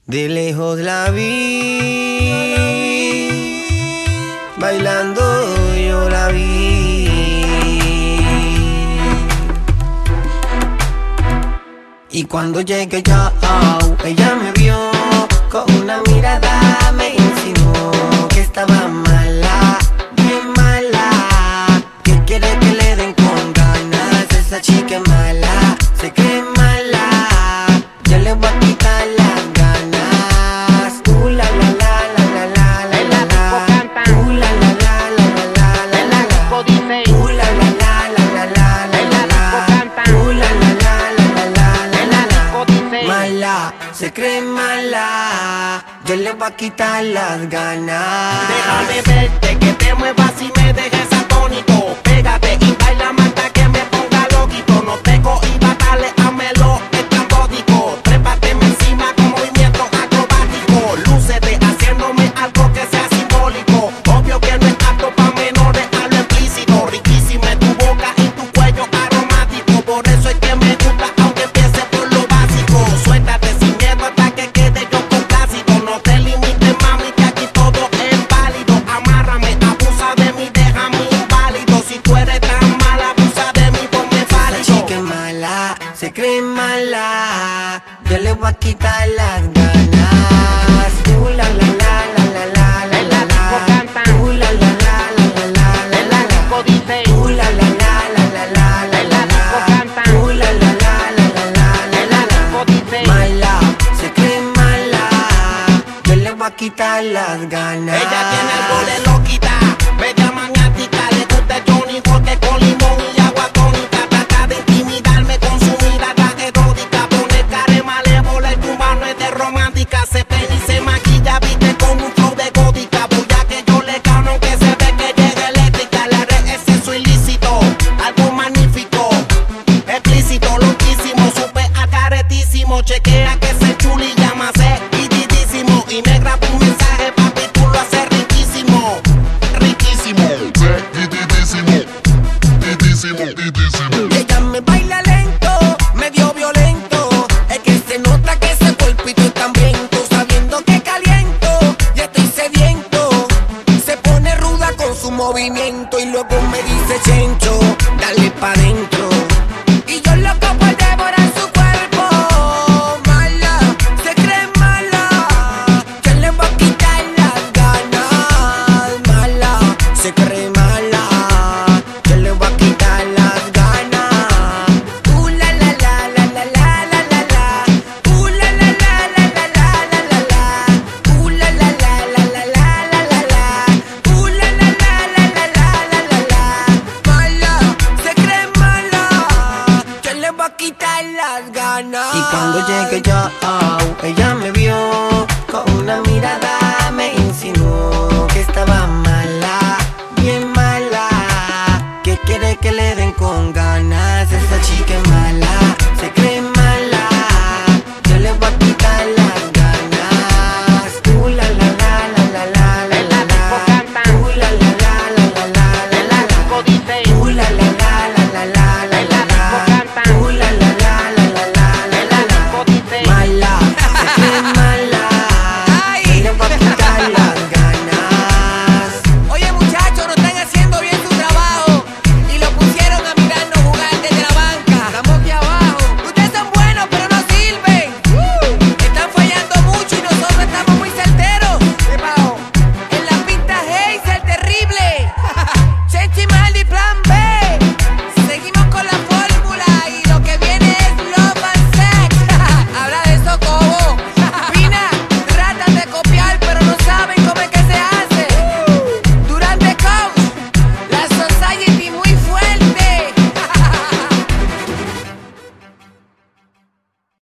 De lejos la vi, bailando yo la vi. Y cuando llegué yo, ella me vio, con una mirada me insinuó que estaba mala, bien mala, que quiere que le den con ganas. Esa chica es mala, se cree mala, yo le voy a quitar las ganas. La la la la la la la la la. La la la la la la la la. La la la la la la la la. La la la la la la la la. Mala, se cree mala, yo le voy a quitar las ganas. Déjame verte, que te muevas y me dejes atónito. Pégate y baila mata que me ponga loquito. No te cohibas, dale, hámelo estrambótico. Trépateme encima con movimiento acrobático. Lúcete haciéndome algo que sea simbólico. Obvio que no es apto pa' menores, a lo explícito. Riquísima es tu boca y tu cuello aromático. Por eso es que me gusta, aunque empiece por lo básico. Suéltate sin miedo hasta que quede yo con clásico. No te limites, mami, que aquí todo es válido. Amárrame, abusa de mí, déjame inválido. Si tú eres tan mala, abusa de mí, ponme Esa válido. chica es mala, se cree mala, yo le voy a quitar las ganas. La la la la la la la la la. La la la la la la la la la. La la la la la la la la la. La la la la la la la la la. Mala, se cree mala, yo le voy a quitar las ganas. Ella tiene el gole loquita, media maniática. Le gusta el Johnny Walker con limón y agua tónica. Trata de intimidarme con su mirada erótica. Pone cara malévola y tu mano es de romántica. Se peina y se maquilla, viste con un flow de gótica. Bulla que yo le gano aunque se ve que llega eléctrica. Le haré exceso ilícito, algo magnífico, explícito, loquísimo, súper acaretísimo. Chequea que ese chuli llama seguidísimo. Y me graba un mensaje, papi, tú lo haces riquísimo. Riquísimo. Ella me baila lento, medio violento. Es que se nota que ese cuerpito es tan viento. Sabiendo que caliento, ya estoy sediento. Se pone ruda con su movimiento y luego me dice chen.